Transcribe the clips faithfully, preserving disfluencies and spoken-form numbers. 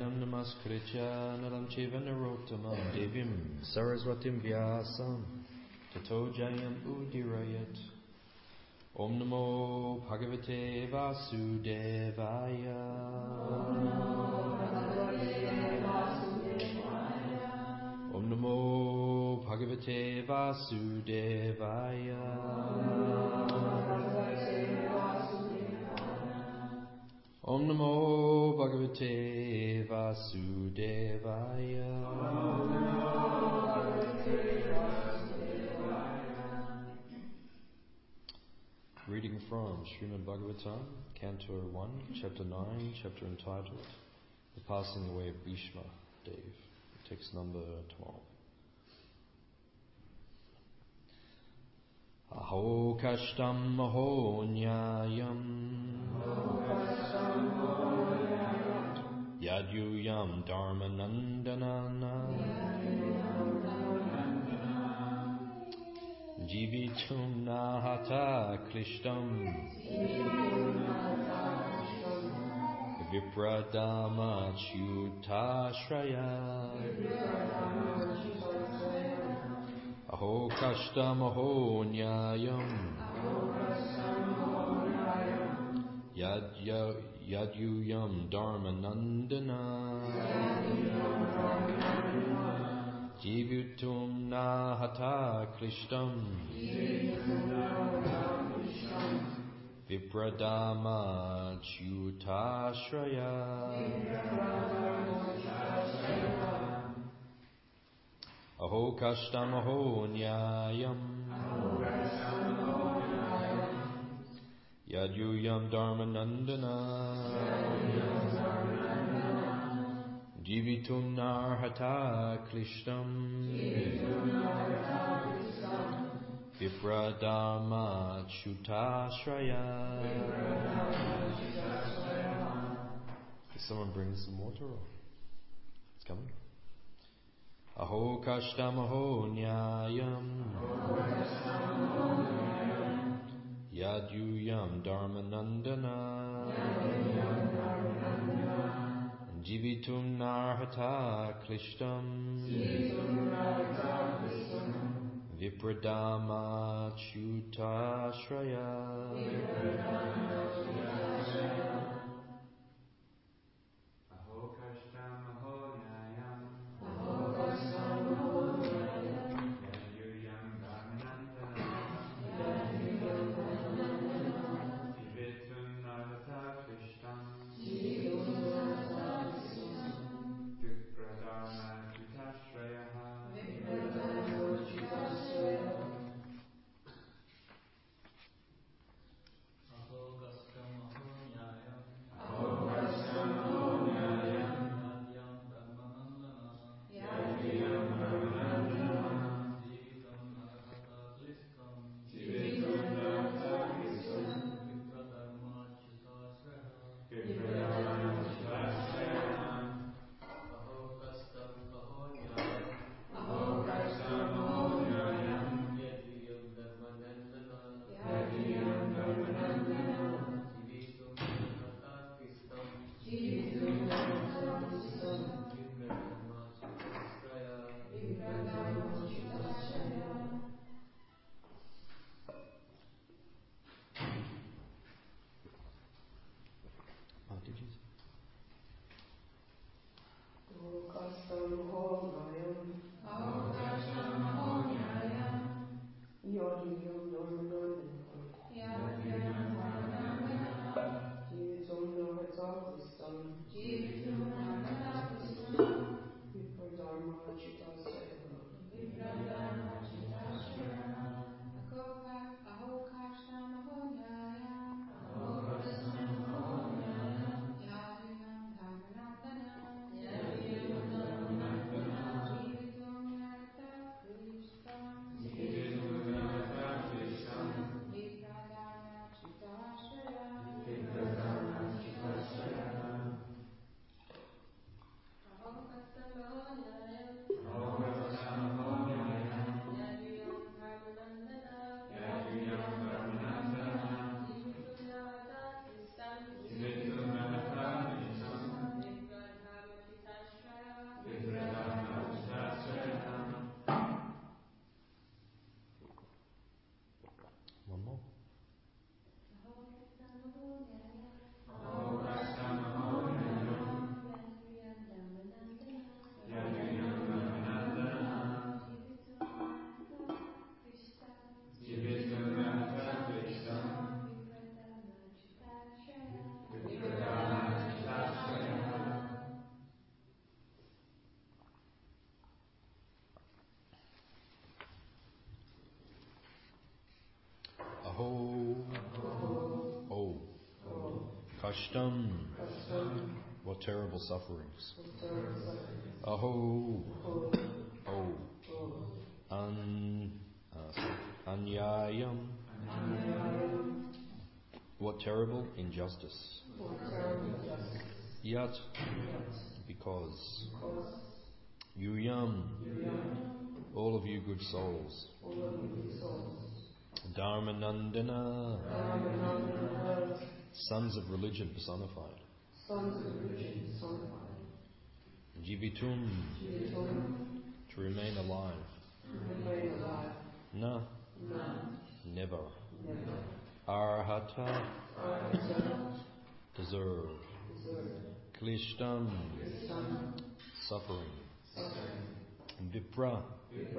Narayanam namaskritya naram chaiva narottamam devim saraswatim vyasam tato jayam udirayat. Om namo bhagavate vasudevaya. Om namo bhagavate vasudevaya. Om namo bhagavate vasudevaya. Reading from Srimad Bhagavatam, Canto one, Chapter nine, chapter entitled The Passing Away of Bhishma Dev, text number twelve. Aho kashtam aho nyayam yadyuyam dharma nandanana jivitum nahata klishtam vipradama chutashraya. Aho kashtam aho nyayam yadya yadyuyam dharma nandana jivitum nahata klishtam vipradama chutashraya. Aho kashtam aho nyayam yadyuyam dharma nandana jivitum narhata klishtam vipradama chutashraya. If someone brings some water, or it's coming. Aho kashtam aho nyayam yadyuyam dharma nandana jivitum narhata klishtam vipradama chutashraya. Kashtam. What terrible sufferings. Aho. Oh. An, uh, Anyayam. What terrible injustice. Yat. Because. Yuyam. All of you good souls. Dharmanandana. Sons of religion personified. Jivitum. To remain alive. Na. Never. Arhata. Deserve. Klishtam. Suffering. Vipra.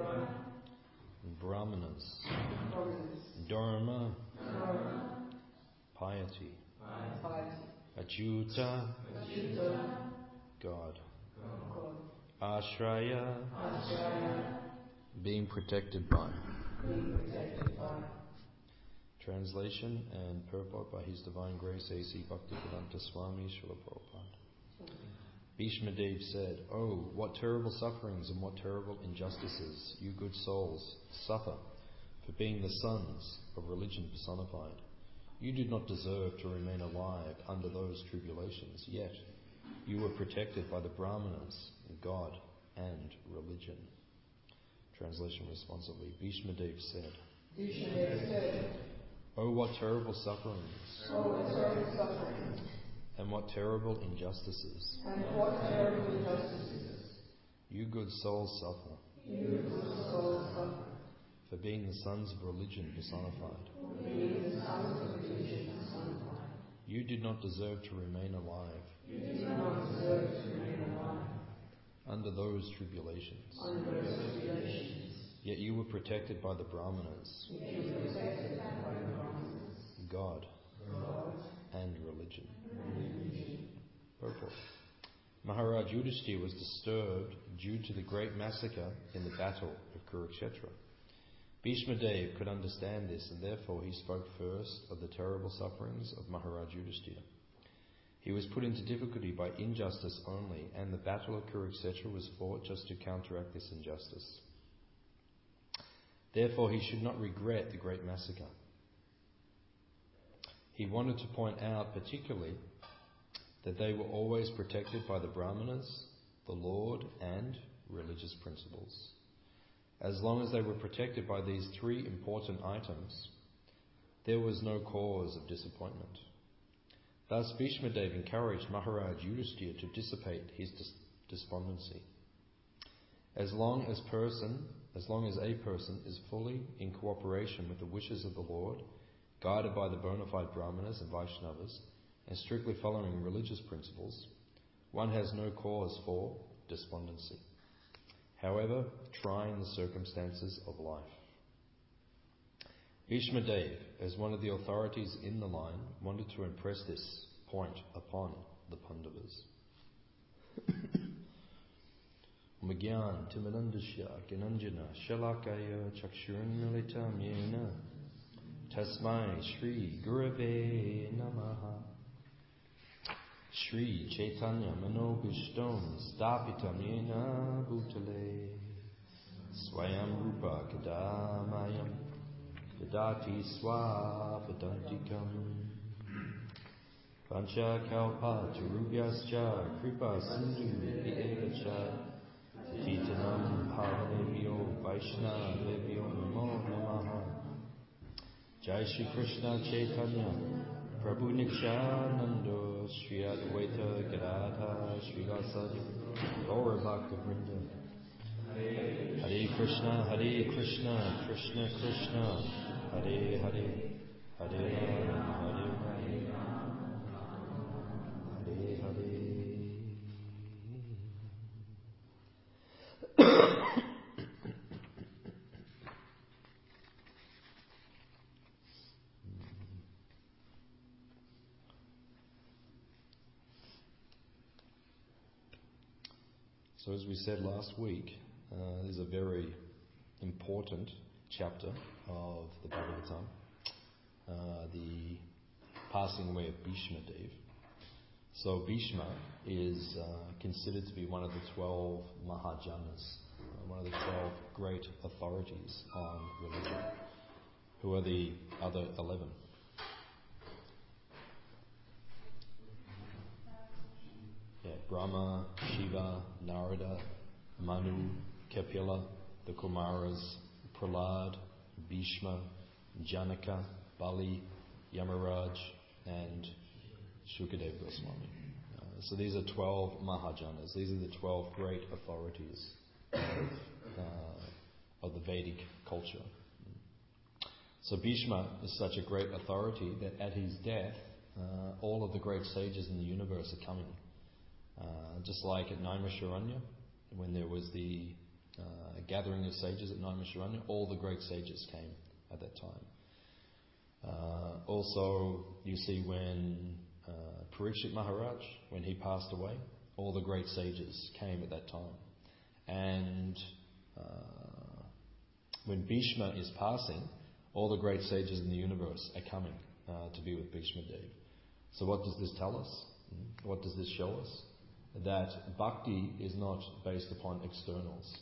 Brahmanas. Dharma. Piety. Achyuta. God. Ashraya. Being protected by. Translation and purport by His Divine Grace A C Bhaktivedanta Swami Srila Prabhupada. Bhishma Dev said, "Oh, what terrible sufferings and what terrible injustices you good souls suffer for being the sons of religion personified. You did not deserve to remain alive under those tribulations, yet you were protected by the Brahmanas, God, and religion." Translation responsibly. Bhishma Dev said, Bhishma Dev said, "Oh, what terrible sufferings! Oh, what terrible sufferings! And what terrible injustices! And what terrible injustices! You good souls suffer. You good souls suffer. For being the sons of religion personified. For being the sons of religion personified. You did not deserve to remain alive. You did not deserve to remain alive. Under those tribulations. Under those tribulations. Yet you were protected by the Brahmanas. Yet you were protected by the Brahmanas. God. God. And religion. religion. Purport. Maharaj Yudhishthira was disturbed due to the great massacre in the battle of Kurukshetra. Bhishma Dev could understand this, and therefore he spoke first of the terrible sufferings of Maharaj Yudhishthira. He was put into difficulty by injustice only, and the battle of Kurukshetra was fought just to counteract this injustice. Therefore he should not regret the great massacre. He wanted to point out particularly that they were always protected by the Brahmanas, the Lord, and religious principles. As long as they were protected by these three important items, there was no cause of disappointment. Thus Bhishma Dev encouraged Maharaj Yudhishthira to dissipate his dis- despondency. As long as person, as long as a person is fully in cooperation with the wishes of the Lord, guided by the bona fide Brahmanas and Vaishnavas, and strictly following religious principles, one has no cause for despondency, however trying the circumstances of life. Bhishma Dev, as one of the authorities in the line, wanted to impress this point upon the Pandavas. Magyan Timanandasya Gananjana Shalakaya Chakshurunmilitam Yena Tasmai Shri Gurave Namaha Shri Chaitanya Manobishtam Stapitam Yena Bhutale Swayam Rupa Kadamayam Dadati Swapadantikam Pancha Kalpa Tarubhyascha Kripa Sindhu Vievacha Titanam Pavanebhyo Vaishnavebhyo Namo Namaha Jai Shri Krishna Chaitanya Prabhu Nityananda Shri Advaita Gadadha Shri Vasadi Gaura Bhakta Vrinda Hare Krishna Hare Krishna Krishna Krishna Hare Hare Hare Rama Hare Rama Hare Hare. So as we said last week, uh, this is a very important chapter of the Bhagavatam, uh, the passing away of Bhishma Dev. So Bhishma is uh, considered to be one of the twelve Mahajanas, uh, one of the twelve great authorities on religion. Who are the other eleven? Yeah, Brahma, Shiva, Narada, Manu, Kapila, the Kumaras, Prahlad, Bhishma, Janaka, Bali, Yamaraj, and Shukadeva Goswami. Uh, so these are twelve Mahajanas. These are the twelve great authorities of, uh, of the Vedic culture. So Bhishma is such a great authority that at his death, uh, all of the great sages in the universe are coming. Uh, just like at Naimisharanya, when there was the uh, gathering of sages at Naimisharanya, all the great sages came at that time. Uh, also, you see when uh, Parikshit Maharaj, when he passed away, all the great sages came at that time. And uh, when Bhishma is passing, all the great sages in the universe are coming uh, to be with Bhishma Dev. So what does this tell us? What does this show us? That bhakti is not based upon externals.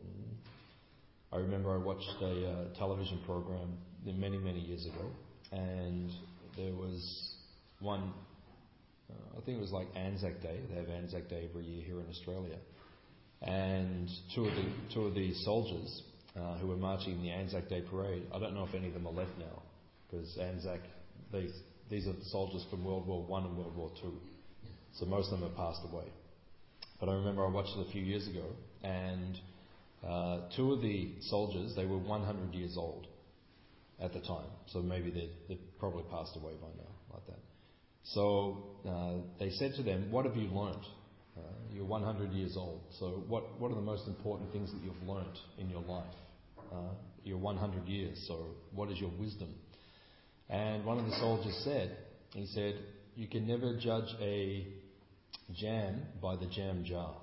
I remember I watched a uh, television program many, many years ago, and there was one, uh, I think it was like Anzac Day. They have Anzac Day every year here in Australia. And two of the, two of the soldiers uh, who were marching in the Anzac Day parade, I don't know if any of them are left now, because Anzac, these, these are the soldiers from World War One and World War Two. So most of them have passed away. But I remember I watched it a few years ago, and uh, two of the soldiers, they were one hundred years old at the time. So maybe they'd, they'd probably passed away by now, like that. So uh, they said to them, what have you learnt? Uh, you're one hundred years old. So what, what are the most important things that you've learnt in your life? Uh, you're one hundred years, so what is your wisdom? And one of the soldiers said, he said, you can never judge a jam by the jam jar.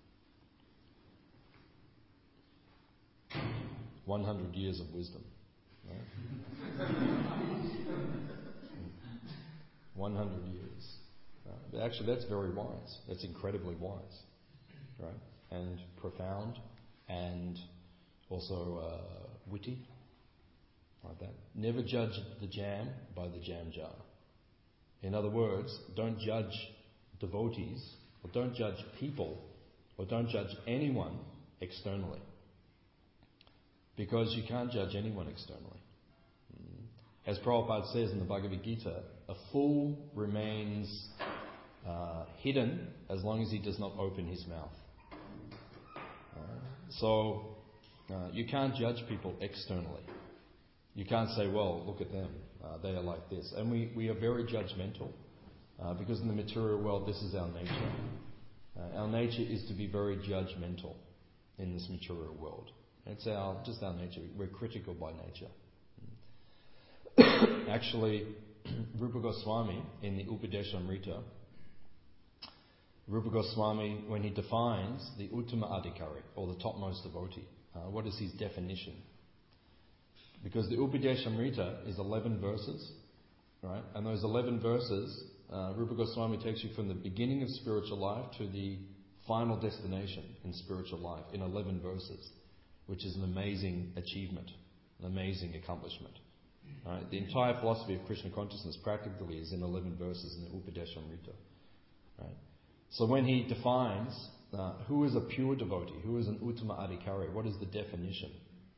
one hundred years of wisdom. Right? one hundred years. Uh, actually, that's very wise. That's incredibly wise. Right? And profound and also uh, witty. Like that. Never judge the jam by the jam jar. In other words, don't judge devotees, or don't judge people, or don't judge anyone externally. Because you can't judge anyone externally. As Prabhupada says in the Bhagavad Gita, a fool remains uh, hidden as long as he does not open his mouth. Uh, so, uh, you can't judge people externally. You can't say, well, look at them, uh, they are like this. And we, we are very judgmental. Uh, because in the material world, this is our nature. Uh, our nature is to be very judgmental in this material world. It's our just our nature. We're critical by nature. Actually, Rupa Goswami in the Upadeshamrita, Rupa Goswami, when he defines the Uttama Adhikari, or the topmost devotee, uh, what is his definition? Because the Upadeshamrita is eleven verses, right? And those eleven verses, Uh, Rupa Goswami takes you from the beginning of spiritual life to the final destination in spiritual life in eleven verses, which is an amazing achievement, an amazing accomplishment. Right? The entire philosophy of Krishna consciousness practically is in eleven verses in the Upadeshamrita. Right? So when he defines uh, who is a pure devotee, who is an Uttama Adhikari, what is the definition?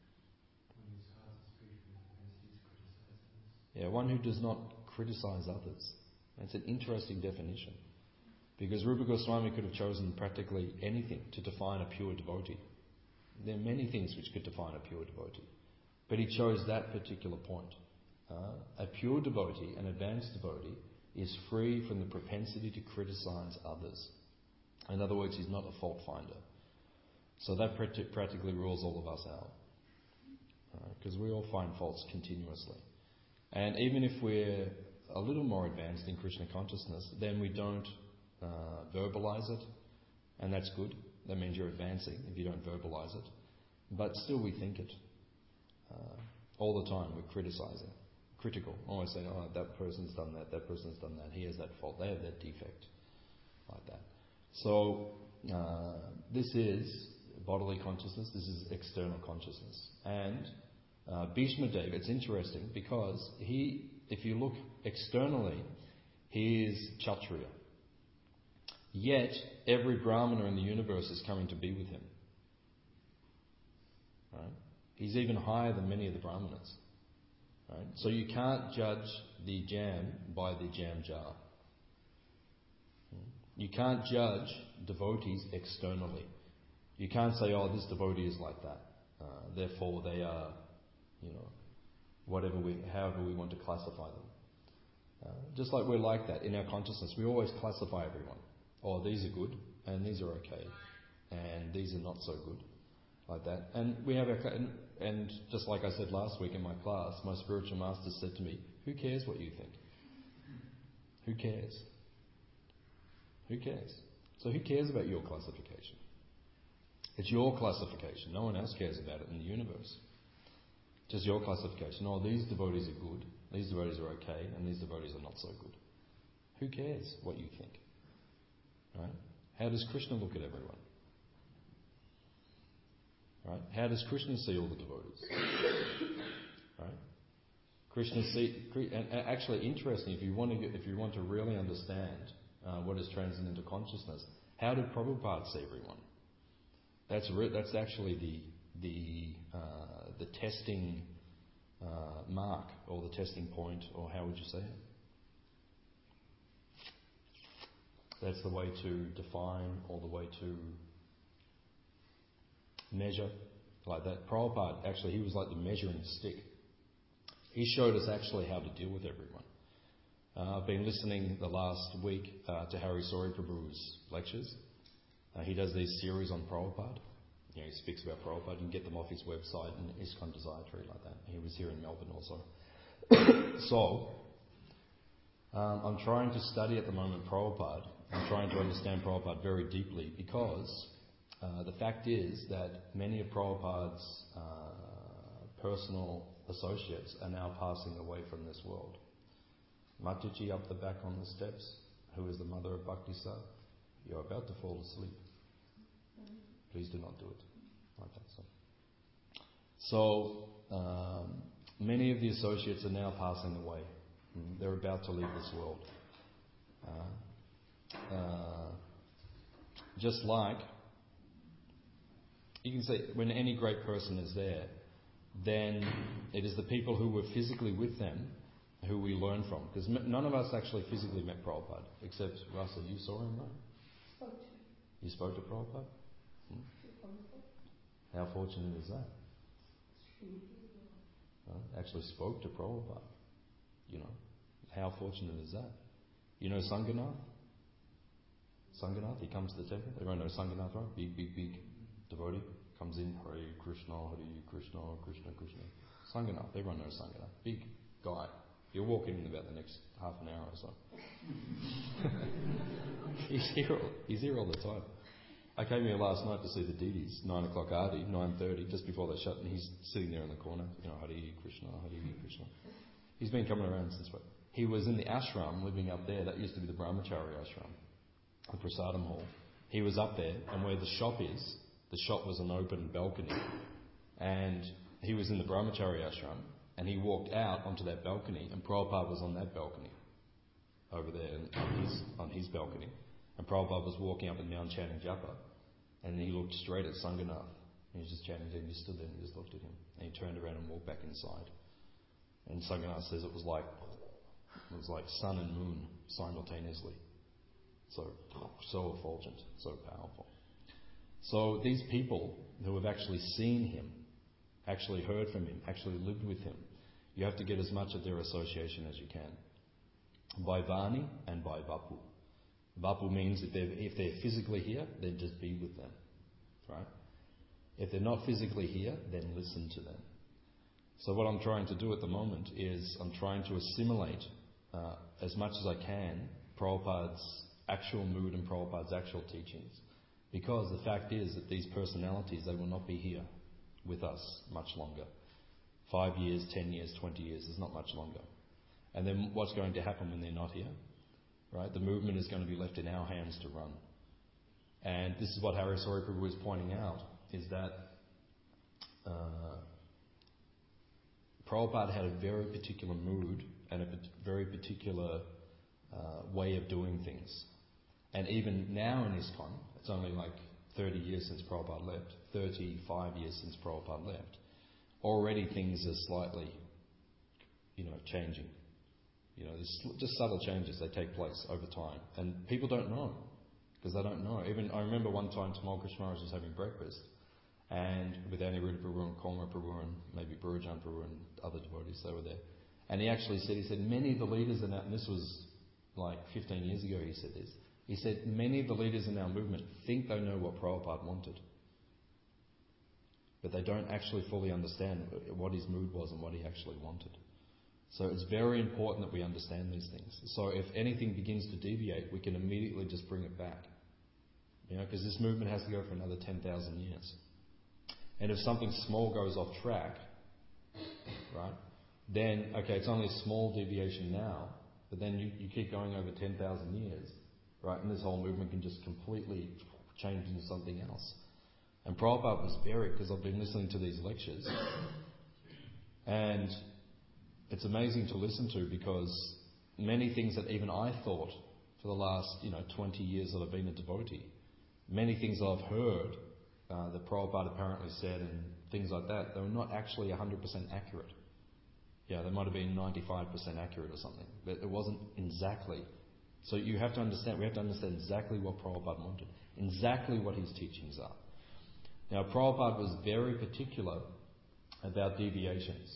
Yeah, one who does not criticize others. It's an interesting definition, because Rupa Goswami could have chosen practically anything to define a pure devotee. There are many things which could define a pure devotee, but he chose that particular point. Uh, a pure devotee, an advanced devotee, is free from the propensity to criticize others. In other words, he's not a fault finder. So that practically rules all of us out, because uh, we all find faults continuously. And even if we're a little more advanced in Krishna consciousness, then we don't uh, verbalize it, and that's good. That means you're advancing if you don't verbalize it. But still we think it. Uh, all the time we're criticizing, critical, always saying, oh, that person's done that, that person's done that, he has that fault, they have that defect. like that. So uh, this is bodily consciousness, this is external consciousness. And uh, Bhishma Dev, it's interesting because he, if you look externally, he is Kshatriya. Yet, every Brahmana in the universe is coming to be with him. Right? He's even higher than many of the Brahmanas. Right? So you can't judge the jam by the jam jar. You can't judge devotees externally. You can't say, oh, this devotee is like that. Uh, therefore, they are, you know, whatever we, however we want to classify them. Uh, just like we're like that in our consciousness, we always classify everyone. Oh, these are good, and these are okay, and these are not so good, like that. And we have our, and, and just like I said last week in my class, my spiritual master said to me, "Who cares what you think? Who cares? Who cares? So who cares about your classification? It's your classification. No one else cares about it in the universe. Just your classification. Oh, these devotees are good, these devotees are okay, and these devotees are not so good. Who cares what you think? Right? How does Krishna look at everyone? Right? How does Krishna see all the devotees? Right? Krishna see, and actually, interesting. If you want to, get, if you want to really understand uh, what is transcendental consciousness, how did Prabhupada see everyone? That's re- that's actually the the uh, the testing uh, mark or the testing point, or how would you say it? That's the way to define or the way to measure, like that. Prabhupada, actually, he was like the measuring stick. He showed us actually how to deal with everyone. Uh, I've been listening the last week uh, to Hari Sori Prabhu's lectures. Uh, he does these series on Prabhupada. You know, he speaks about Prabhupada. You can get them off his website and ISKCON Desire Tree, like that. He was here in Melbourne also. so, um, I'm trying to study at the moment Prabhupada. I'm trying to understand Prabhupada very deeply because uh, the fact is that many of Prabhupada's uh, personal associates are now passing away from this world. Mataji up the back on the steps, who is the mother of Bhakti Sar, you're about to fall asleep. Please do not do it. Like that. So, so um, many of the associates are now passing away. They're about to leave this world. Uh, uh, just like, you can say, when any great person is there, then it is the people who were physically with them who we learn from. Because none of us actually physically met Prabhupada, except Russell, you saw him, right? Spoke to him. You spoke to Prabhupada? Hmm? How fortunate is that? Uh, actually spoke to Prabhupada. You know, how fortunate is that? You know Sanganath? Sanganath, he comes to the temple. Everyone knows Sanganath, right? Big, big, big devotee. Comes in, Hare Krishna, Hare Krishna, Krishna, Krishna. Sanganath, everyone knows Sanganath. Big guy. You'll walk in in about the next half an hour or so. he's, here all, he's here all the time. I came here last night to see the Didis, nine o'clock Aarti, nine thirty, just before they shut, and he's sitting there in the corner, you know, Hare Krishna, Hare Krishna. He's been coming around since what? He was in the ashram living up there. That used to be the Brahmachari ashram, the Prasadam hall. He was up there, and where the shop is, the shop was an open balcony. And he was in the Brahmachari ashram, and he walked out onto that balcony, and Prabhupada was on that balcony, over there on his, on his balcony. And Prabhupada was walking up and down chanting japa, and he looked straight at Sanganath. And he was just chanting, and he stood there and he just looked at him. And he turned around and walked back inside. And Sanganath says it was like it was like sun and moon simultaneously. So so effulgent, so powerful. So these people who have actually seen him, actually heard from him, actually lived with him, you have to get as much of their association as you can. By Vani and by Vapu. Vapu means if they're, if they're physically here, then just be with them. Right? If they're not physically here, then listen to them. So what I'm trying to do at the moment is I'm trying to assimilate uh, as much as I can Prabhupada's actual mood and Prabhupada's actual teachings. Because the fact is that these personalities, they will not be here with us much longer. Five years, ten years, twenty years is not much longer. And then what's going to happen when they're not here? right? The movement is going to be left in our hands to run. And this is what Hari Sauri Prabhu is pointing out, is that uh, Prabhupada had a very particular mood and a very particular uh, way of doing things. And even now in ISKCON, it's only like thirty years since Prabhupada left, thirty-five years since Prabhupada left, already things are slightly, you know, changing. You know, there's just subtle changes that take place over time. And people don't know, because they don't know. Even I remember one time Tamal Krishna Maharaj was having breakfast, and with Aniruddha Prabhu and Korma Prabhu and maybe Burujan Prabhu and other devotees, they were there. And he actually said, he said, many of the leaders in that, and this was like fifteen years ago he said this, he said, many of the leaders in our movement think they know what Prabhupada wanted. But they don't actually fully understand what his mood was and what he actually wanted. So it's very important that we understand these things. So if anything begins to deviate, we can immediately just bring it back. You know, because this movement has to go for another ten thousand years. And if something small goes off track, right, then, okay, it's only a small deviation now, but then you, you keep going over ten thousand years, right, and this whole movement can just completely change into something else. And Prabhupada was very, because I've been listening to these lectures, and it's amazing to listen to, because many things that even I thought for the last, you know, twenty years that I've been a devotee, many things that I've heard uh, that Prabhupada apparently said and things like that, they were not actually one hundred percent accurate. Yeah, they might have been ninety-five percent accurate or something, but it wasn't exactly. So you have to understand, we have to understand exactly what Prabhupada wanted, exactly what his teachings are. Now, Prabhupada was very particular about deviations.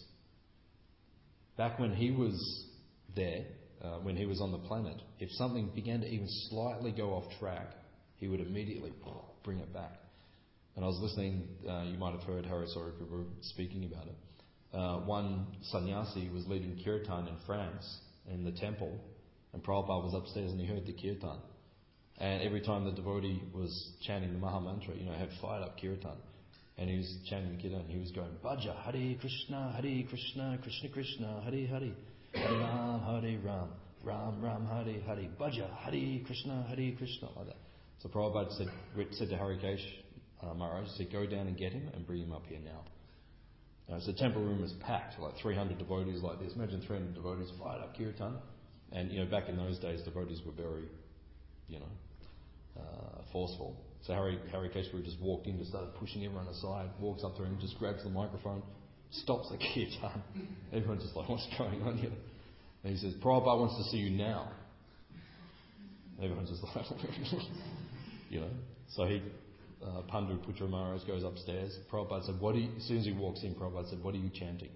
Back when he was there, uh, when he was on the planet, if something began to even slightly go off track, he would immediately bring it back. And I was listening, uh, you might have heard Hari Sauri Prabhu speaking about it. Uh, one sannyasi was leading kirtan in France, in the temple, and Prabhupada was upstairs and he heard the kirtan. And every time the devotee was chanting the Maha Mantra, you know, had fired up kirtan. And he was chanting the kirtan, he was going, Bhaja, Hare Krishna, Hare Krishna, Krishna Krishna, Hare Hare, Hare Ram, Hare Ram, Ram Ram, Hare Hare, Bhaja, Hare Krishna, Hare Krishna, like that. So Prabhupada said, said to Harikesh uh, Maharaj, said, go down and get him and bring him up here now. Uh, so the temple room was packed, like three hundred devotees like this. Imagine three hundred devotees fired up kirtan. And, you know, back in those days, devotees were very, you know, uh, forceful. So Hari, Hari Keshwari just walked in, just started pushing everyone aside, walks up to him, just grabs the microphone, stops the kirtan. Everyone's just like, what's going on here? And he says, Prabhupada wants to see you now. Everyone's just like, you know. So he, uh, Pandu Putra Maharaj goes upstairs. Prabhupada said, what are you, as soon as he walks in, Prabhupada said, what are you chanting?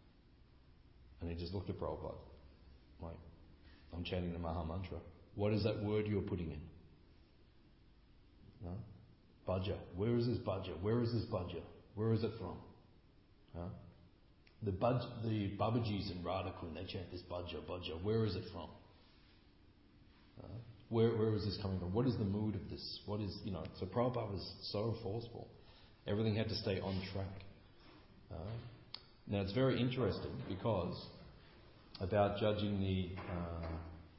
And he just looked at Prabhupada, like, I'm chanting the Maha Mantra. What is that word you're putting in? No? Bhaja. Where is this Bhaja? Where is this Bhaja? Where is it from? Huh? The Bhaj, the Babajis in Radhakund, they chant this Bhaja, Bhaja. Where is it from? Uh, where where is this coming from? What is the mood of this? What is, you know, so Prabhupada was so forceful. Everything had to stay on track. Uh, now it's very interesting because about judging the uh,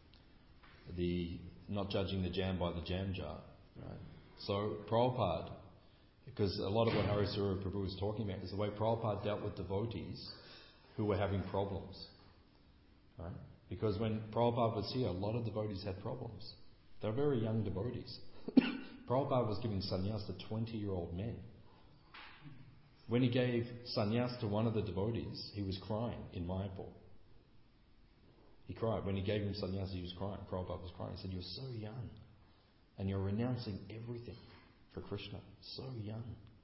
the not judging the jam by the jam jar, right? So Prabhupada, because a lot of what Hari Sauri Prabhu was talking about is the way Prabhupada dealt with devotees who were having problems, right? Because when Prabhupada was here, a lot of devotees had problems. They were very young devotees. Prabhupada was giving sannyas to twenty-year-old men. When he gave sannyas to one of the devotees, he was crying in Mayapur. He cried. When he gave him sannyas, he was crying. Prabhupada was crying. He said, you're so young. And you're renouncing everything for Krishna. So young.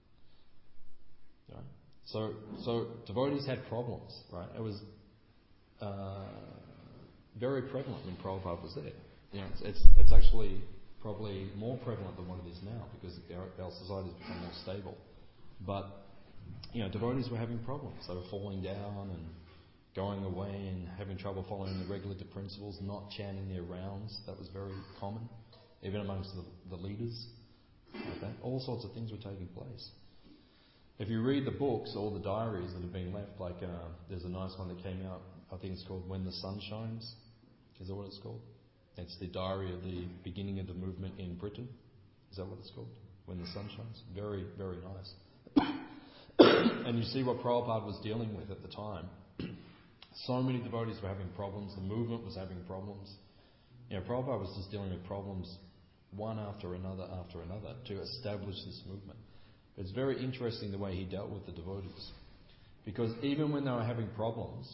Right? So, so devotees had problems, right? It was uh, very prevalent when Prabhupada was there. You know, it's, it's it's actually probably more prevalent than what it is now because our, our society has become more stable. But you know, devotees were having problems. They were falling down and going away and having trouble following the regulative principles, not chanting their rounds. That was very common, even amongst the, the leaders. Okay? All sorts of things were taking place. If you read the books, all the diaries that have been left, like uh, there's a nice one that came out, I think it's called When the Sun Shines. Is that what it's called? It's the diary of the beginning of the movement in Britain. Is that what it's called? When the Sun Shines. Very, very nice. And you see what Prabhupada was dealing with at the time. So many devotees were having problems. The movement was having problems. You know, Prabhupada was just dealing with problems one after another after another to establish this movement. It's very interesting the way he dealt with the devotees. Because even when they were having problems,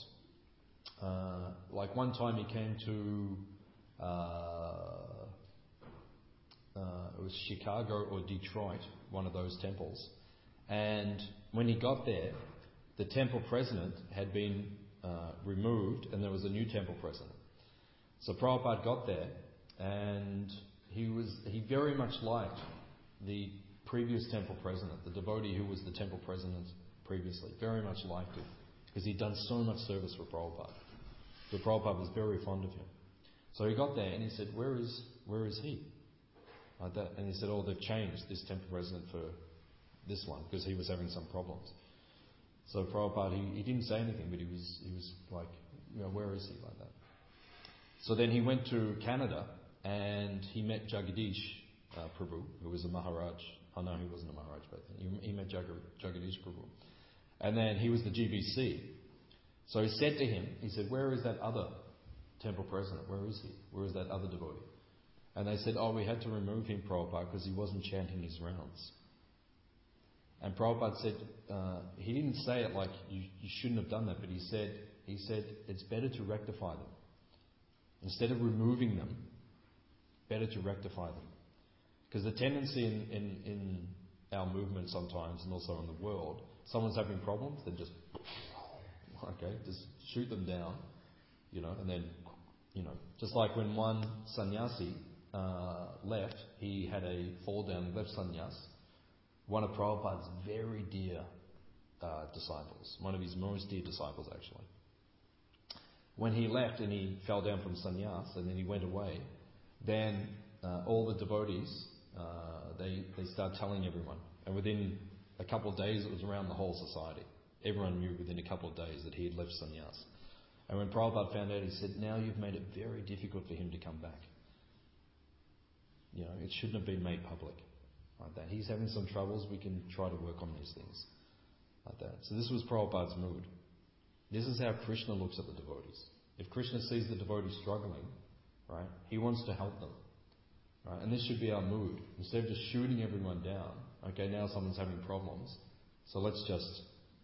uh, like one time he came to, uh, uh, it was Chicago or Detroit, one of those temples. And when he got there, the temple president had been uh, removed and there was a new temple president. So Prabhupada got there and he was he very much liked the previous temple president, the devotee who was the temple president previously. Very much liked him because he'd done so much service for Prabhupada. So Prabhupada was very fond of him. So he got there and he said, where is where is he? Like that. And he said, oh, they've changed this temple president for this one because he was having some problems. So Prabhupada, he, he didn't say anything, but he was he was like, you know, where is he? Like that. So then he went to Canada and he met Jagadish uh, Prabhu, who was a Maharaj. Oh no, he wasn't a Maharaj back then. He, he met Jag- Jagadish Prabhu. And then he was the G B C. So he said to him, he said, where is that other temple president? Where is he? Where is that other devotee? And they said, oh, we had to remove him, Prabhupada, because he wasn't chanting his rounds. And Prabhupada said, uh, he didn't say it like you, you shouldn't have done that, but he said, he said it's better to rectify them. Instead of removing them, better to rectify them. Because the tendency in, in, in our movement sometimes, and also in the world, someone's having problems, then just, okay, just shoot them down, you know, and then, you know, just like when one sannyasi uh, left, he had a fall down, left sannyas, one of Prabhupada's very dear uh, disciples, one of his most dear disciples actually. When he left and he fell down from sannyas and then he went away, then uh, all the devotees, uh, they, they started telling everyone. And within a couple of days, it was around the whole society. Everyone knew within a couple of days that he had left sannyas. And when Prabhupada found out, he said, now you've made it very difficult for him to come back. You know, it shouldn't have been made public like that. He's having some troubles, we can try to work on these things like that. So this was Prabhupada's mood. This is how Krishna looks at the devotees. If Krishna sees the devotees struggling, right, he wants to help them. Right? And this should be our mood. Instead of just shooting everyone down, okay, now someone's having problems, so let's just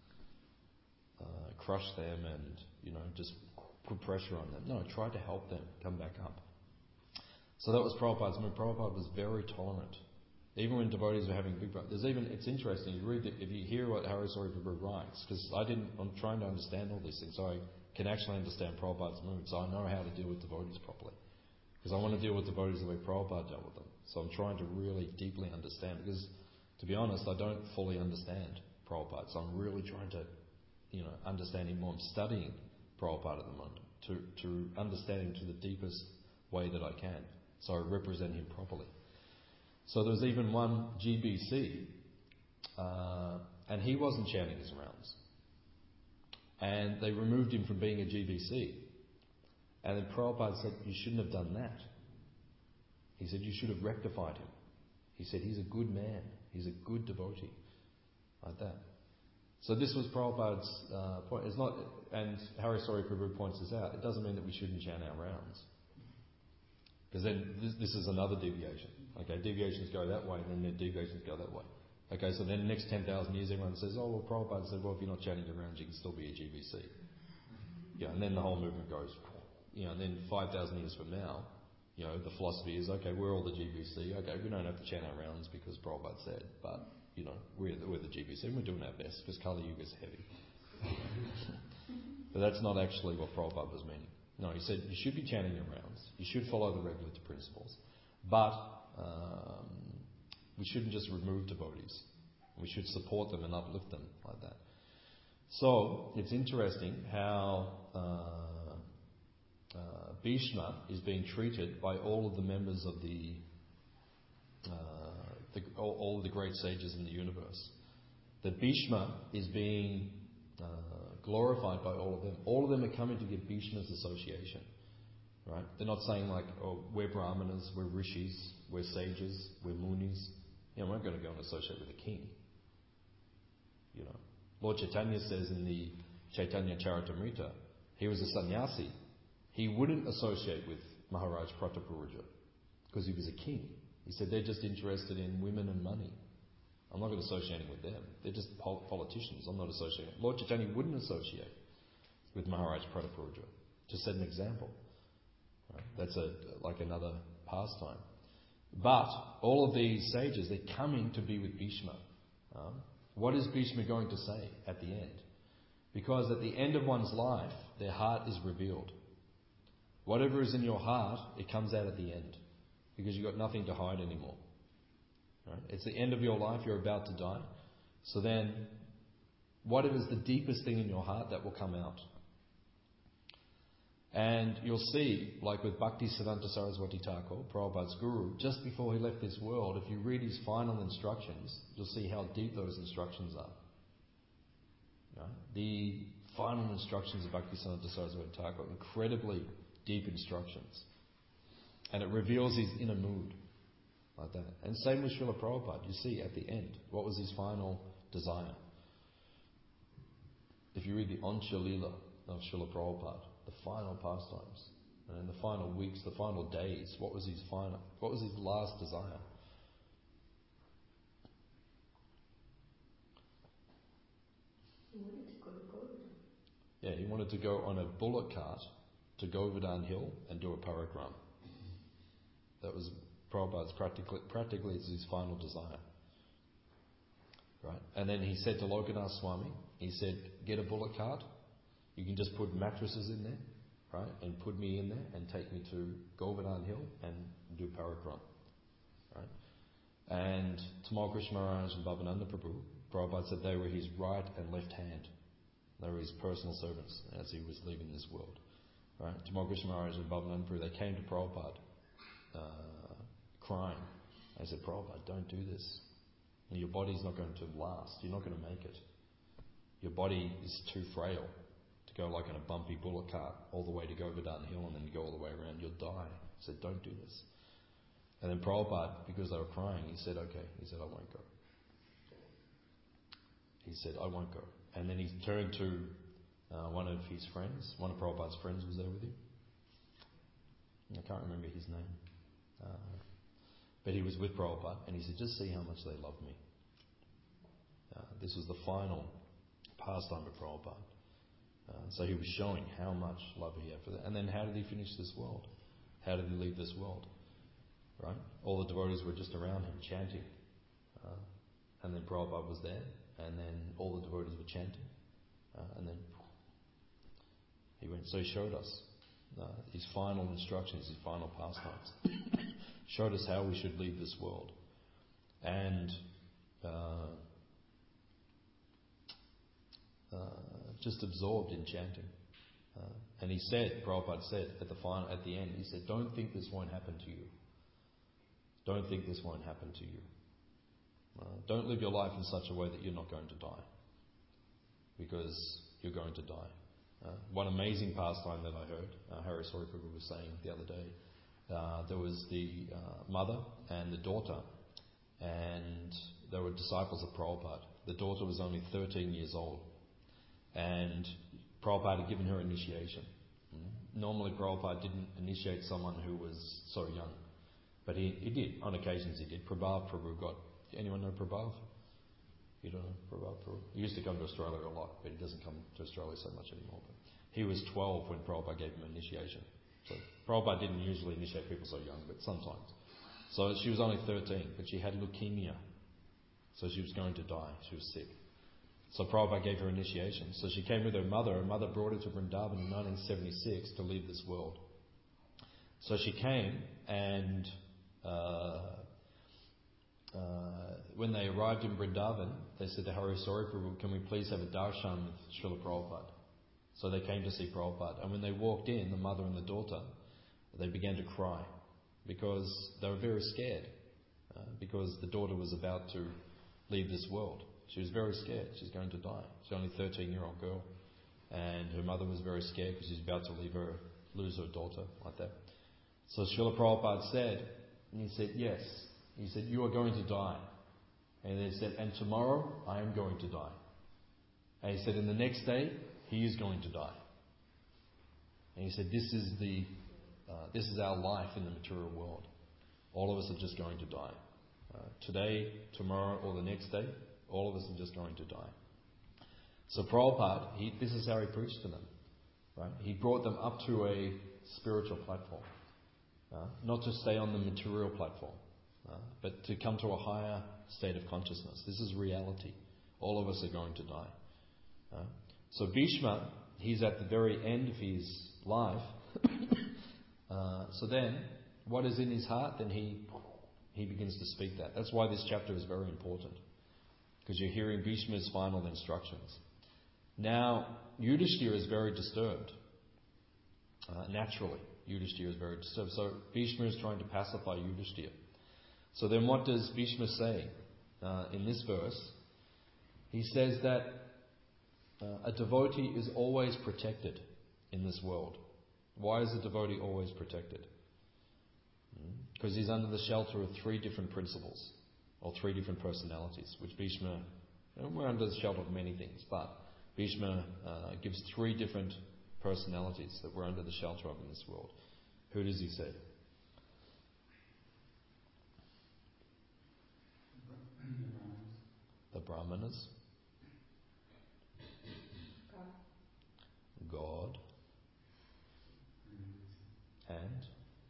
uh, crush them and, you know, just put pressure on them. No, try to help them come back up. So that was Prabhupada's mood. Prabhupada was very tolerant. Even when devotees were having big problems. There's even, it's interesting, you read, the, if you hear what Harisori Prabhu writes, because I didn't, I'm trying to understand all these things, so I can actually understand Prabhupada's mood, so I know how to deal with devotees properly. Because I want to deal with devotees the way Prabhupada dealt with them. So I'm trying to really deeply understand, because to be honest, I don't fully understand Prabhupada, so I'm really trying to, you know, understand him more. I'm studying Prabhupada at the moment to, to understand him to the deepest way that I can, so I represent him properly. So there was even one G B C, uh, and he wasn't chanting his rounds. And they removed him from being a G B C. And then Prabhupada said, you shouldn't have done that. He said, you should have rectified him. He said, he's a good man. He's a good devotee. Like that. So this was Prabhupada's uh, point. It's not, and Harisori Prabhu points this out, it doesn't mean that we shouldn't chant our rounds. Because then this, this is another deviation. Okay, deviations go that way, and then the deviations go that way. Okay, so then the next ten thousand years, everyone says, oh, well, Prabhupada said, well, if you're not chanting your rounds, you can still be a G B C. Yeah, and then the whole movement goes, you know, and then five thousand years from now, you know, the philosophy is, okay, we're all the G B C. Okay, we don't have to chant our rounds because Prabhupada said, but, you know, we're the, we're the G B C, and we're doing our best because Kali Yuga is heavy. But that's not actually what Prabhupada was meaning. No, he said, you should be chanting your rounds. You should follow the regulator principles. But um, we shouldn't just remove devotees. We should support them and uplift them like that. So, it's interesting how uh, uh, Bhishma is being treated by all of the members of the, uh, the all, all of the great sages in the universe. That Bhishma is being uh, glorified by all of them. All of them are coming to get Bhishma's association. Right? They're not saying like, oh, we're brahmanas, we're rishis, we're sages, we're munis. You know, we're not going to go and associate with a king. You know, Lord Chaitanya says in the Chaitanya Charitamrita, he was a sannyasi. He wouldn't associate with Maharaj Pratapuruja because he was a king. He said they're just interested in women and money. I'm not going to associate with them. They're just pol- politicians. I'm not associating. Lord Chaitanya wouldn't associate with Maharaj Pratapuruja. To set an example. Right? That's a like another pastime. But all of these sages, they're coming to be with Bhishma. Um, what is Bhishma going to say at the end? Because at the end of one's life, their heart is revealed. Whatever is in your heart, it comes out at the end. Because you've got nothing to hide anymore. Right? It's the end of your life, you're about to die. So then, whatever is the deepest thing in your heart, that will come out. And you'll see, like with Bhakti Siddhanta Saraswati Thakur, Prabhupada's guru, just before he left this world, if you read his final instructions, you'll see how deep those instructions are. Right? The final instructions of Bhakti Siddhanta Saraswati Thakur, incredibly deep instructions. And it reveals his inner mood, like that. And same with Srila Prabhupada. You see, at the end, what was his final desire? If you read the Ansha Lila of Srila Prabhupada, the final pastimes, and in the final weeks, the final days, what was his final, what was his last desire? He wanted to go to Govardhan. Yeah, he wanted to go on a bullock cart to Govardhan Hill and do a parikrama. That was Prabhupada's practically, practically it's his final desire. Right? And then he said to Lokanath Swami, he said, get a bullock cart. You can just put mattresses in there, right, and put me in there and take me to Govardhan Hill and do parikrama, right? And Tamal Krishna Maharaj and Bhavananda Prabhu, Prabhupada said they were his right and left hand. They were his personal servants as he was leaving this world, right? Tamal Krishna Maharaj and Bhavananda Prabhu, they came to Prabhupada uh, crying. They said, Prabhupada, don't do this. Your body's not going to last. You're not going to make it. Your body is too frail. Go like in a bumpy bullock cart all the way to Govardhan Hill and then you go all the way around, you'll die. He said, don't do this. And then Prabhupada, because they were crying, he said, okay. He said, I won't go. He said, I won't go. And then he turned to uh, one of his friends. One of Prabhupada's friends was there with him. I can't remember his name. Uh, but he was with Prabhupada and he said, just see how much they love me. Uh, this was the final pastime of Prabhupada. Uh, so he was showing how much love he had for that. And then how did he finish this world? How did he leave this world? Right? All the devotees were just around him chanting. Uh, and then Prabhupada was there. And then all the devotees were chanting. Uh, and then he went. So he showed us uh, his final instructions, his final pastimes. Showed us how we should leave this world. And uh, uh, just absorbed in chanting. Uh, and he said, Prabhupada said at the final, at the end, he said, don't think this won't happen to you. Don't think this won't happen to you. Uh, don't live your life in such a way that you're not going to die. Because you're going to die. Uh, one amazing pastime that I heard, uh, Hari Sori Prabhu was saying the other day, uh, there was the uh, mother and the daughter, and they were disciples of Prabhupada. The daughter was only thirteen years old. And Prabhupada had given her initiation. Mm-hmm. Normally Prabhupada didn't initiate someone who was so young. But he, he did. On occasions he did. Prabhav Prabhu got... Anyone know Prabhav? You don't know Prabhav Prabhu? He used to come to Australia a lot, but he doesn't come to Australia so much anymore. But he was twelve when Prabhupada gave him initiation. So Prabhupada didn't usually initiate people so young, but sometimes. So she was only thirteen, but she had leukemia. So she was going to die. She was sick. So Prabhupada gave her initiation. So she came with her mother. Her mother brought her to Vrindavan in nineteen seventy-six to leave this world. So she came and uh, uh, when they arrived in Vrindavan, they said to Hari Sori Prabhu, can we please have a darshan with Srila Prabhupada? So they came to see Prabhupada. And when they walked in, the mother and the daughter, they began to cry because they were very scared uh, because the daughter was about to leave this world. She was very scared. She's going to die. She's only a thirteen-year-old girl. And her mother was very scared because she's about to leave her lose her daughter, like that. So Srila Prabhupada said, and he said, yes. He said, you are going to die. And they said, and tomorrow I am going to die. And he said, and the next day he is going to die. And he said, this is the, uh, this is our life in the material world. All of us are just going to die. Uh, today, tomorrow, or the next day, all of us are just going to die. So Prabhupada, he, this is how he preached to them. Right? He brought them up to a spiritual platform. Uh, not to stay on the material platform, uh, but to come to a higher state of consciousness. This is reality. All of us are going to die. Uh, so Bhishma, he's at the very end of his life. uh, so then, what is in his heart? Then he he begins to speak that. That's why this chapter is very important. Because you're hearing Bhishma's final instructions. Now, Yudhishthira is very disturbed. Uh, naturally, Yudhishthira is very disturbed. So Bhishma is trying to pacify Yudhishthira. So then what does Bhishma say uh, in this verse? He says that uh, a devotee is always protected in this world. Why is a devotee always protected? Because mm. he's under the shelter of three different principles, or three different personalities, which Bhishma, and we're under the shelter of many things, but Bhishma uh, gives three different personalities that we're under the shelter of in this world. Who does he say? The Brahmanas, God, and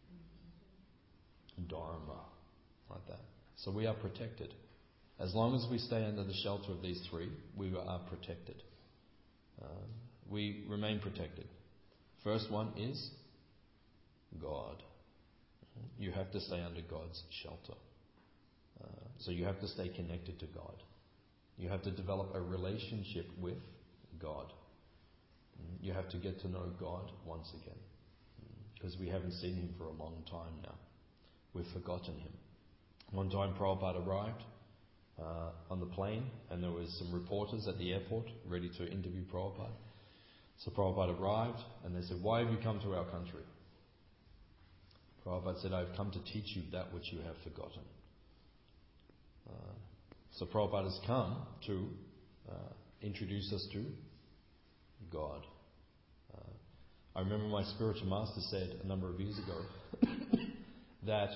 Dharma, like that. So we are protected. As long as we stay under the shelter of these three, we are protected. Uh, we remain protected. First one is God. You have to stay under God's shelter. Uh, so you have to stay connected to God. You have to develop a relationship with God. You have to get to know God once again. Because we haven't seen Him for a long time now. We've forgotten Him. One time Prabhupada arrived uh, on the plane, and there was some reporters at the airport ready to interview Prabhupada. So Prabhupada arrived, and they said, "Why have you come to our country?" Prabhupada said, "I've come to teach you that which you have forgotten." Uh, so Prabhupada has come to uh, introduce us to God. Uh, I remember my spiritual master said a number of years ago that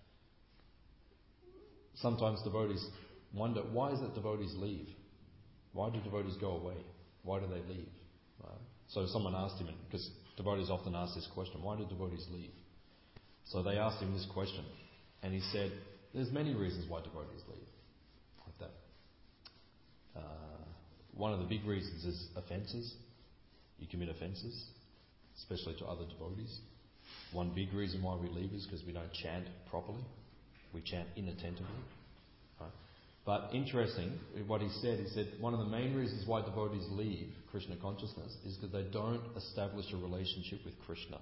sometimes devotees wonder, why is it devotees leave? Why do devotees go away? Why do they leave? Right? So someone asked him, because devotees often ask this question, why do devotees leave? So they asked him this question, and he said, there's many reasons why devotees leave. Like that. Uh, one of the big reasons is offences. You commit offences, especially to other devotees. One big reason why we leave is because we don't chant properly. We chant inattentively. Right? But interesting, what he said, he said one of the main reasons why devotees leave Krishna consciousness is because they don't establish a relationship with Krishna.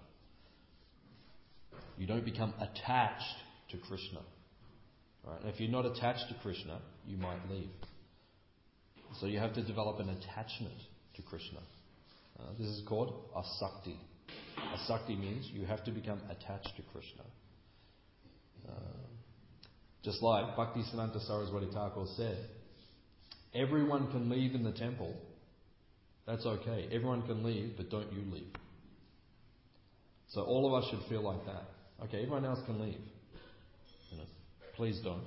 You don't become attached to Krishna. Right? And if you're not attached to Krishna, you might leave. So you have to develop an attachment to Krishna. Uh, this is called asakti. Asakti means you have to become attached to Krishna. Uh, just like Bhaktisiddhanta Saraswati Thakur said, everyone can leave in the temple. That's okay. Everyone can leave, but don't you leave. So all of us should feel like that. Okay, everyone else can leave. You know, please don't.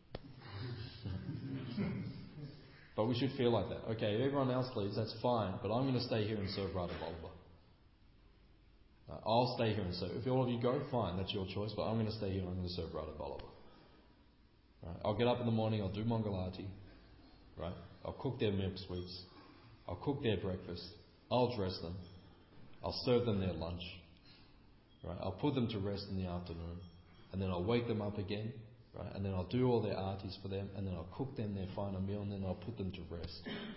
But we should feel like that. Okay, if everyone else leaves, that's fine, but I'm going to stay here and serve Radha Vallabha. Uh, I'll stay here and serve. If all of you go, fine, that's your choice, but I'm going to stay here and I'm going to serve Radha Vallabha. Right? I'll get up in the morning, I'll do Mangalati. Right? I'll cook their milk sweets. I'll cook their breakfast. I'll dress them. I'll serve them their lunch. Right? I'll put them to rest in the afternoon. And then I'll wake them up again. Right? And then I'll do all their artis for them, and then I'll cook them their final meal, and then I'll put them to rest.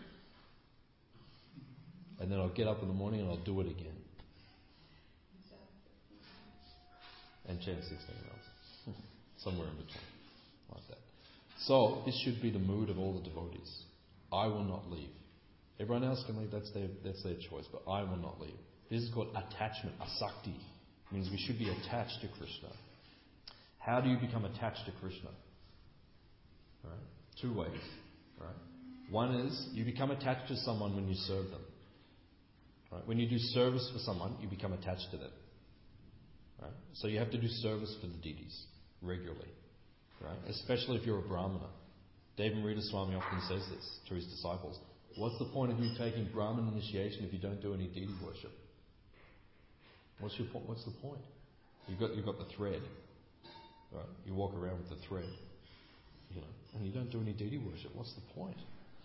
And then I'll get up in the morning and I'll do it again. And chant sixteen rounds. Somewhere in between. Like that. So, this should be the mood of all the devotees. I will not leave. Everyone else can leave, that's their, that's their choice, but I will not leave. This is called attachment, asakti. It means we should be attached to Krishna. How do you become attached to Krishna? Right? Two ways. Right? One is you become attached to someone when you serve them. Right? When you do service for someone, you become attached to them. Right? So you have to do service for the deities regularly. Right? Especially if you're a Brahmana. Devanrita Swami often says this to his disciples. What's the point of you taking Brahman initiation if you don't do any deity worship? What's your point? What's the point? You've got you've got the thread. Right? You walk around with the thread. You know, and you don't do any deity worship. What's the point?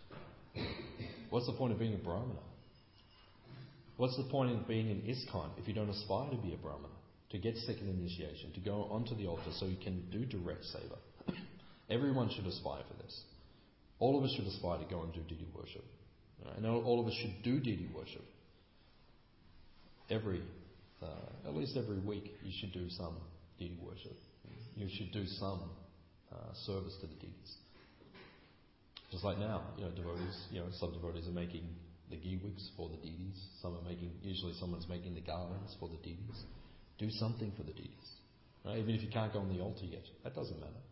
What's the point of being a Brahmana? What's the point in being an ISKCON if you don't aspire to be a Brahmana? To get second initiation, to go onto the altar so you can do direct seva. Everyone should aspire for this. All of us should aspire to go and do deity worship. Right? And all of us should do deity worship. Every, uh, at least every week, you should do some deity worship. You should do some uh, service to the deities. Just like now, you know, devotees, you know, some devotees are making the ghee wicks for the deities. Some are making, usually someone's making the garlands for the deities. Do something for the deities. Right? Even if you can't go on the altar yet, that doesn't matter.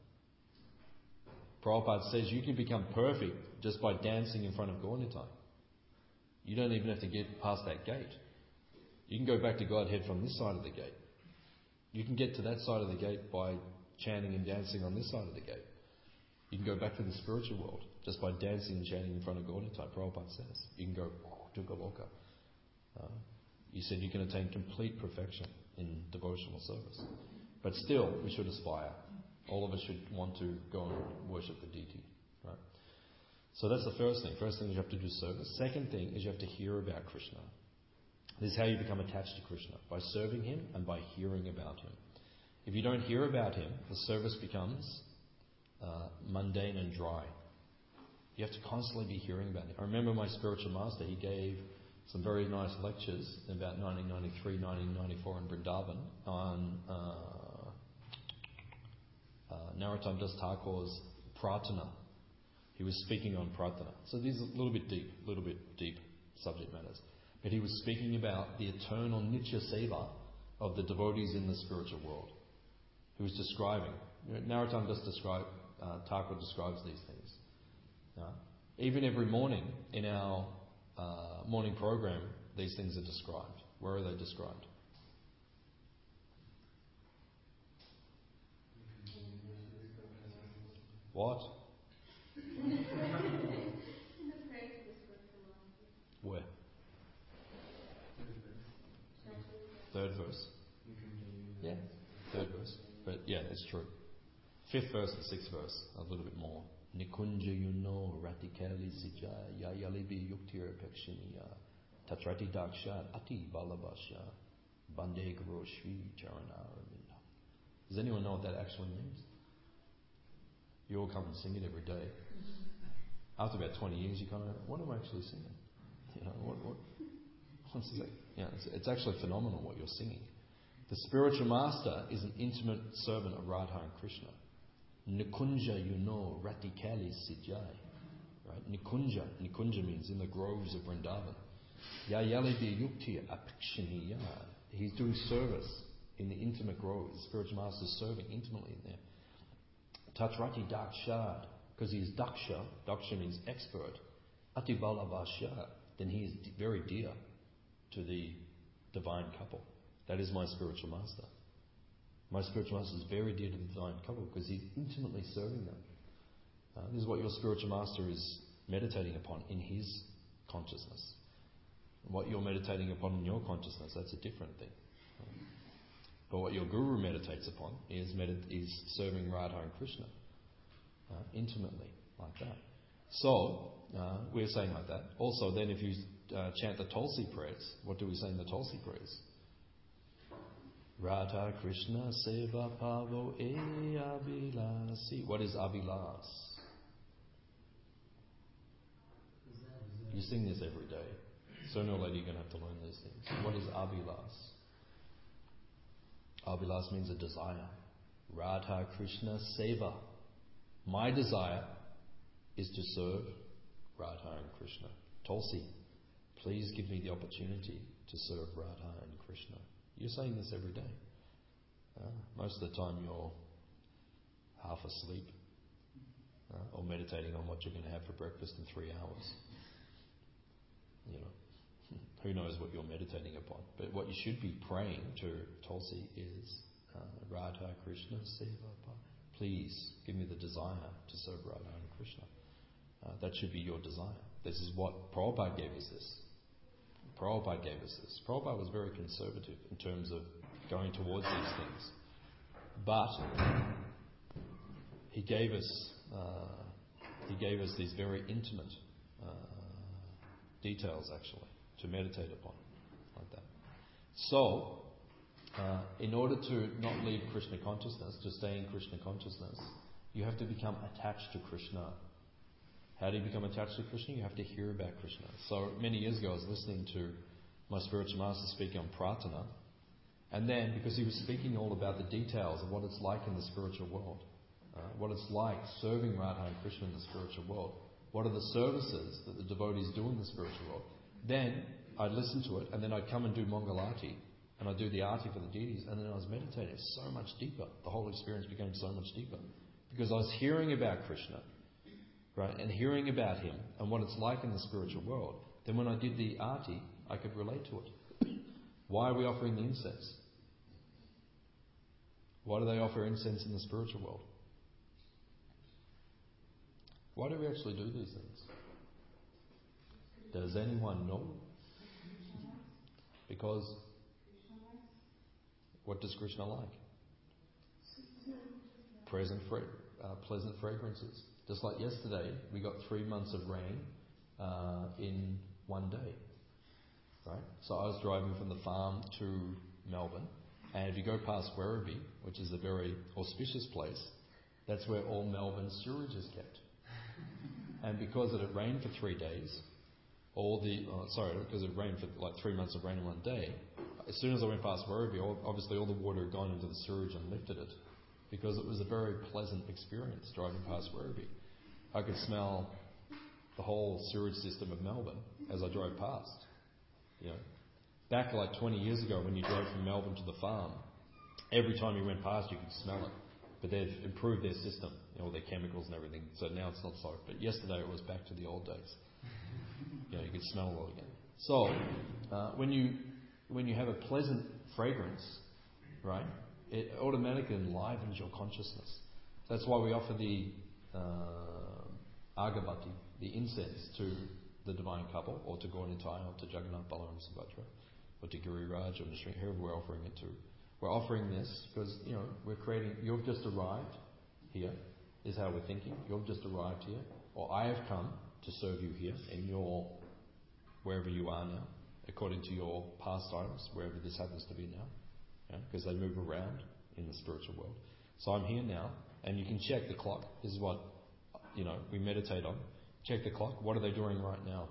Prabhupada says you can become perfect just by dancing in front of Gaurnitai. You don't even have to get past that gate. You can go back to Godhead from this side of the gate. You can get to that side of the gate by chanting and dancing on this side of the gate. You can go back to the spiritual world just by dancing and chanting in front of Gaurnitai, Prabhupada says. You can go to Goloka. Uh, you said you can attain complete perfection in devotional service. But still, we should aspire. All of us should want to go and worship the deity. Right? So that's the first thing. First thing is you have to do service. Second thing is you have to hear about Krishna. This is how you become attached to Krishna. By serving him and by hearing about him. If you don't hear about him, the service becomes uh, mundane and dry. You have to constantly be hearing about him. I remember my spiritual master, he gave some very nice lectures in about nineteen ninety-three, nineteen ninety-four in Vrindavan on uh, uh, Narottam Das Thakur's Pratana. He was speaking on Pratana. So these are a little bit deep, a little bit deep subject matters. But he was speaking about the eternal Nitya Seva of the devotees in the spiritual world. He was describing. You know, Narottam Das describe, uh, Thakur describes these things. Uh, even every morning in our uh, morning program, these things are described. Where are they described? What? Where? Third verse. Yeah, third verse. But yeah, that's true. Fifth verse and sixth verse, a little bit more. Nikunja yuno ratikali sija ya yalibi yuktir pekshiniya tatrati dakshat ati balabasya bande guru shri charanaramina. Does anyone know what that actually means? You all come and sing it every day. After about twenty years, you kind of, what am I actually singing? You know, what, what, what's it? You know, it's, it's actually phenomenal what you're singing. The spiritual master is an intimate servant of Radha and Krishna. Nikunja, you know, Ratikali Sijai. Right? Nikunja. Nikunja means in the groves of Vrindavan. Yayalibi Yukti Apikshaniya. He's doing service in the intimate groves. The spiritual master is serving intimately in there. Tatrati Dakshad. Because he is Daksha. Daksha means expert. Atibalavasya. Then he is very dear to the divine couple. That is my spiritual master. My spiritual master is very dear to the divine couple because he's intimately serving them. Uh, this is what your spiritual master is meditating upon in his consciousness. What you're meditating upon in your consciousness, that's a different thing. But what your guru meditates upon is medit- is serving Radha and Krishna uh, intimately, like that. So, uh, we're saying like that. Also, then if you uh, chant the Tulsi prayers, what do we say in the Tulsi prayers? Radha Krishna Seva Pavo E Abhilasi. What is Abhilas? You sing this every day. Sooner or later you're going to have to learn these things. What is Abhilas? Abhilas means a desire. Radha Krishna Seva. My desire is to serve Radha and Krishna. Tulsi, please give me the opportunity to serve Radha and Krishna. You're saying this every day. Uh, most of the time you're half asleep uh, or meditating on what you're going to have for breakfast in three hours. You know, who knows what you're meditating upon? But what you should be praying to Tulsi is uh, Radha Krishna Seva. Please give me the desire to serve Radha and Krishna. Uh, that should be your desire. This is what Prabhupada gave us this. Prabhupada gave us this. Prabhupada was very conservative in terms of going towards these things. But he gave us uh, he gave us these very intimate uh, details actually to meditate upon like that. So uh, in order to not leave Krishna consciousness, to stay in Krishna consciousness, you have to become attached to Krishna. How do you become attached to Krishna? You have to hear about Krishna. So many years ago I was listening to my spiritual master speaking on Pratana, and then because he was speaking all about the details of what it's like in the spiritual world, uh, what it's like serving Radha and Krishna in the spiritual world, what are the services that the devotees do in the spiritual world, then I'd listen to it and then I'd come and do Mangalati and I'd do the arti for the deities, and then I was meditating so much deeper. The whole experience became so much deeper because I was hearing about Krishna, right, and hearing about him and what it's like in the spiritual world. Then when I did the arti, I could relate to it. Why are we offering the incense? Why do they offer incense in the spiritual world? Why do we actually do these things? Does anyone know? Because what does Krishna like? Present, fra- uh, pleasant fragrances. Just like yesterday, we got three months of rain uh, in one day. Right? So I was driving from the farm to Melbourne, and if you go past Werribee, which is a very auspicious place, that's where all Melbourne sewage is kept. And because it had rained for three days, all the oh, sorry, because it rained for like three months of rain in one day, as soon as I went past Werribee, all, obviously all the water had gone into the sewage and lifted it, because it was a very pleasant experience driving past Werribee. I could smell the whole sewage system of Melbourne as I drove past. You know, back like twenty years ago when you drove from Melbourne to the farm, every time you went past you could smell it. But they've improved their system, you know, all their chemicals and everything, so now it's not so. But yesterday it was back to the old days. You know, you could smell it all again. So, uh, when you when you have a pleasant fragrance, right, it automatically enlivens your consciousness. That's why we offer the uh, agabati, the incense, to the divine couple, or to Gaura-Nitai, or to Jagannath, Balaram, Subhadra, or to Giriraj, or Nishri, whoever we're offering it to. We're offering this because, you know, we're creating, you've just arrived here, is how we're thinking. You've just arrived here, or I have come to serve you here in your, wherever you are now, according to your pastimes, wherever this happens to be now, because yeah, they move around in the spiritual world. So I'm here now, and you can check the clock. This is what, you know, we meditate on. Check the clock. What are they doing right now?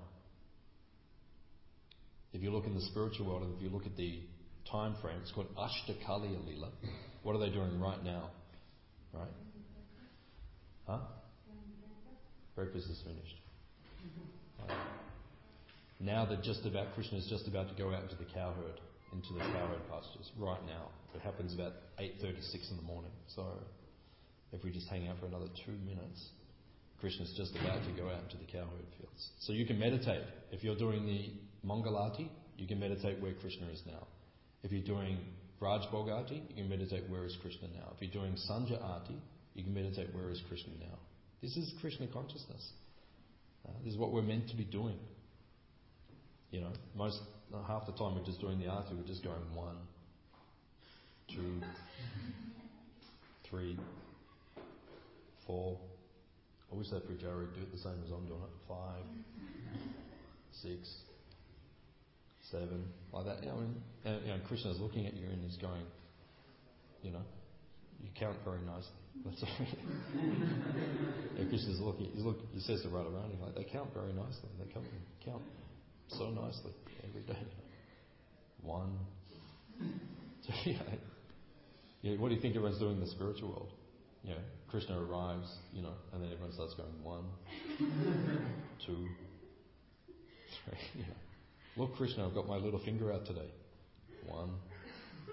If you look in the spiritual world, and if you look at the time frame, it's called Ashtakaliya Lila. What are they doing right now? Right? Huh? Breakfast is finished. Right. Now they're just about, Krishna is just about to go out into the cow herd, into the cow herd pastures, right now. It happens about eight thirty-six in the morning. So if we just hang out for another two minutes, Krishna's just about to go out into the cow herd fields. So you can meditate. If you're doing the Mangalati, you can meditate where Krishna is now. If you're doing Raj Bhogati, you can meditate where is Krishna now. If you're doing Sanja Arti, you can meditate where is Krishna now. This is Krishna consciousness. Uh, this is what we're meant to be doing. You know, most uh, half the time we're just doing the Arti, we're just going one, two, three, four. I wish that Pujari would do it the same as I'm doing it. Five, six, seven, like that. You know, I mean, and, you know, Krishna's looking at you and he's going, you know, you count very nicely. That's all. And Krishna's looking. He's look. He says to Radharani, like, they count very nicely. They count, count so nicely every day. One, two. You know, you know, what do you think everyone's doing in the spiritual world? You know, Krishna arrives, you know, and then everyone starts going one, two, three. You know. Look, Krishna, I've got my little finger out today. One,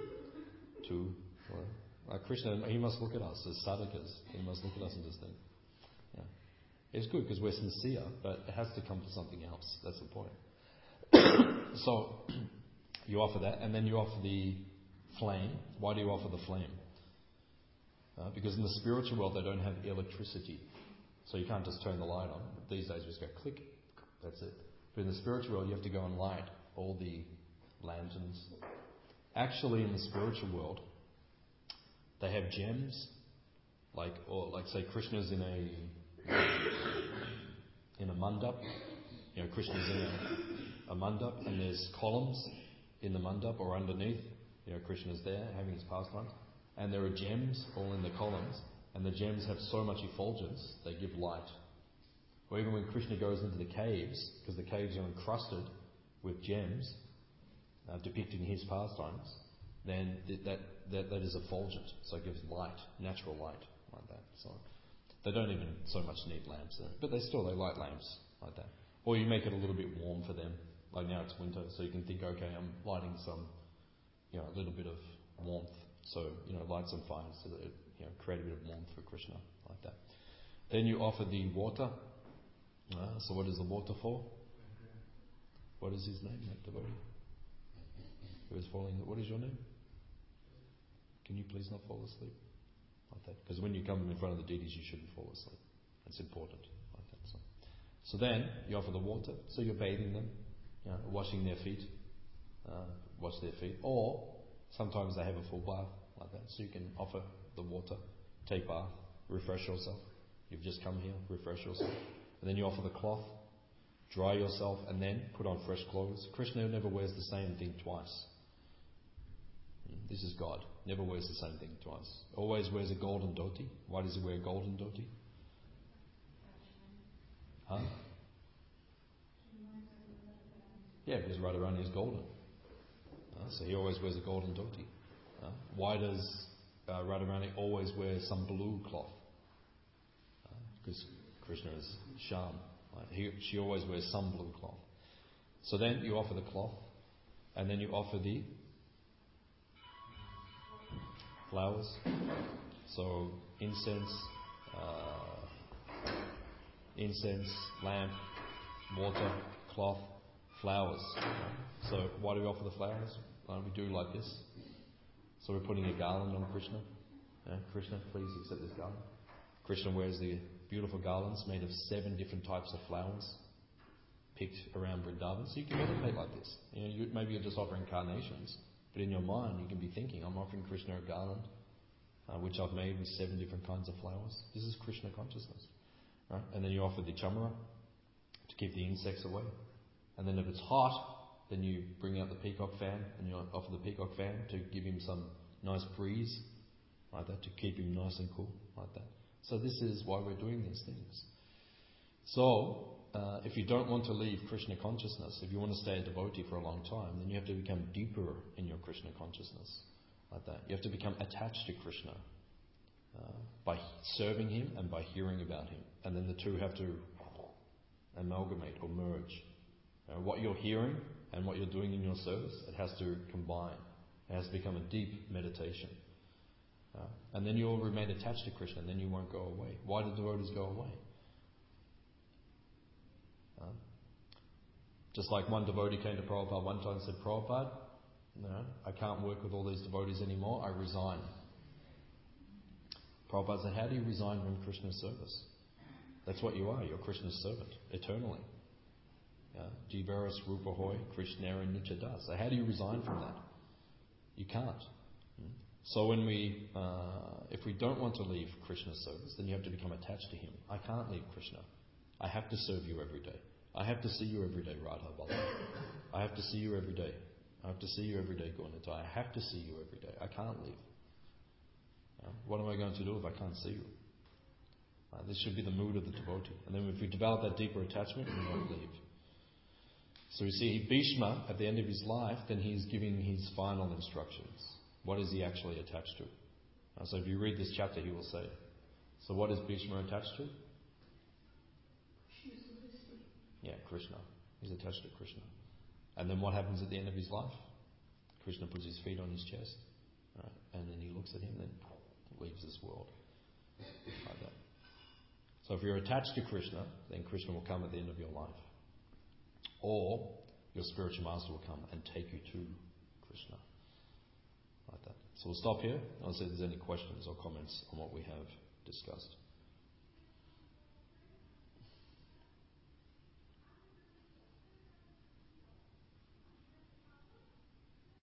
two. Well, like Krishna, he must look at us as sadhakas. He must look at us and just think, yeah. It's good because we're sincere, but it has to come to something else. That's the point. So, you offer that, and then you offer the flame. Why do you offer the flame? Uh, because in the spiritual world, they don't have electricity. So you can't just turn the light on. These days, we just go click, that's it. But in the spiritual world, you have to go and light all the lanterns. Actually, in the spiritual world, they have gems, like, or like say Krishna's in a in a mandap. You know, Krishna's in a, a mandap, and there's columns in the mandap or underneath. You know, Krishna's there having his pastimes, and there are gems all in the columns, and the gems have so much effulgence they give light. Or even when Krishna goes into the caves, because the caves are encrusted with gems uh, depicting his pastimes, then th- that, that that is effulgent, so it gives light, natural light like that. So they don't even so much need lamps there, but they still they light lamps like that. Or you make it a little bit warm for them. Like now it's winter, so you can think, okay, I'm lighting some, you know, a little bit of warmth. So you know, light some fires so that it, you know, create a bit of warmth for Krishna like that. Then you offer the water. Uh, so what is the water for? What is his name, that devotee? Who is falling? What is your name? Can you please not fall asleep like that? Because when you come in front of the deities, you shouldn't fall asleep. It's important like that. So, so then you offer the water. So you're bathing them, you know, washing their feet, uh, wash their feet, or sometimes they have a full bath like that. So you can offer the water, take bath, refresh yourself. You've just come here, refresh yourself, and then you offer the cloth, dry yourself, and then put on fresh clothes. Krishna never wears the same thing twice. This is God. Never wears the same thing twice. Always wears a golden dhoti. Why does he wear a golden dhoti? Huh? Yeah, because Radharani is golden. Uh, so he always wears a golden dhoti. Uh, why does uh, Radharani always wear some blue cloth? Because uh, Krishna is Shyam. Right? He, she always wears some blue cloth. So then you offer the cloth, and then you offer the flowers. So incense, uh, incense, lamp, water, cloth, flowers. So why do we offer the flowers? Uh, we do like this. So we're putting a garland on Krishna. Uh, Krishna, please accept this garland. Krishna wears the beautiful garlands made of seven different types of flowers picked around Vrindavan. So you can meditate like this. You know, you, maybe you're just offering carnations, but in your mind you can be thinking, I'm offering Krishna a garland uh, which I've made with seven different kinds of flowers. This is Krishna consciousness. Right? And then you offer the chamara to keep the insects away. And then if it's hot, then you bring out the peacock fan and you offer the peacock fan to give him some nice breeze, like that, to keep him nice and cool, like that. So this is why we're doing these things. So, uh, if you don't want to leave Krishna consciousness, if you want to stay a devotee for a long time, then you have to become deeper in your Krishna consciousness, like that. You have to become attached to Krishna uh, by serving him and by hearing about him. And then the two have to amalgamate or merge. Uh, what you're hearing and what you're doing in your service, it has to combine. It has to become a deep meditation. Uh, and then you'll remain attached to Krishna, and then you won't go away. Why do devotees go away? Uh, just like one devotee came to Prabhupada one time and said, Prabhupada, no, I can't work with all these devotees anymore, I resign. Prabhupada said, how do you resign from Krishna's service? That's what you are, you're Krishna's servant, eternally. Jivaras Rupa Hoy, Krishnera Nichada. So how do you resign from that? You can't. So when we, uh, if we don't want to leave Krishna's service, then you have to become attached to him. I can't leave Krishna. I have to serve you every day. I have to see you every day, Radha Balaram. I have to see you every day. I have to see you every day, Gaunata. I have to see you every day. I can't leave. Uh, what am I going to do if I can't see you? Uh, this should be the mood of the devotee. And then if we develop that deeper attachment, we won't leave. So we see Bhishma, at the end of his life, then he's giving his final instructions. What is he actually attached to? Uh, so if you read this chapter, he will say, so what is Bhishma attached to? Yeah, Krishna. He's attached to Krishna. And then what happens at the end of his life? Krishna puts his feet on his chest Right? And then he looks at him, then leaves this world. Like that. So if you're attached to Krishna, then Krishna will come at the end of your life. Or your spiritual master will come and take you to Krishna. Like that. So we'll stop here. I'll see if there's any questions or comments on what we have discussed.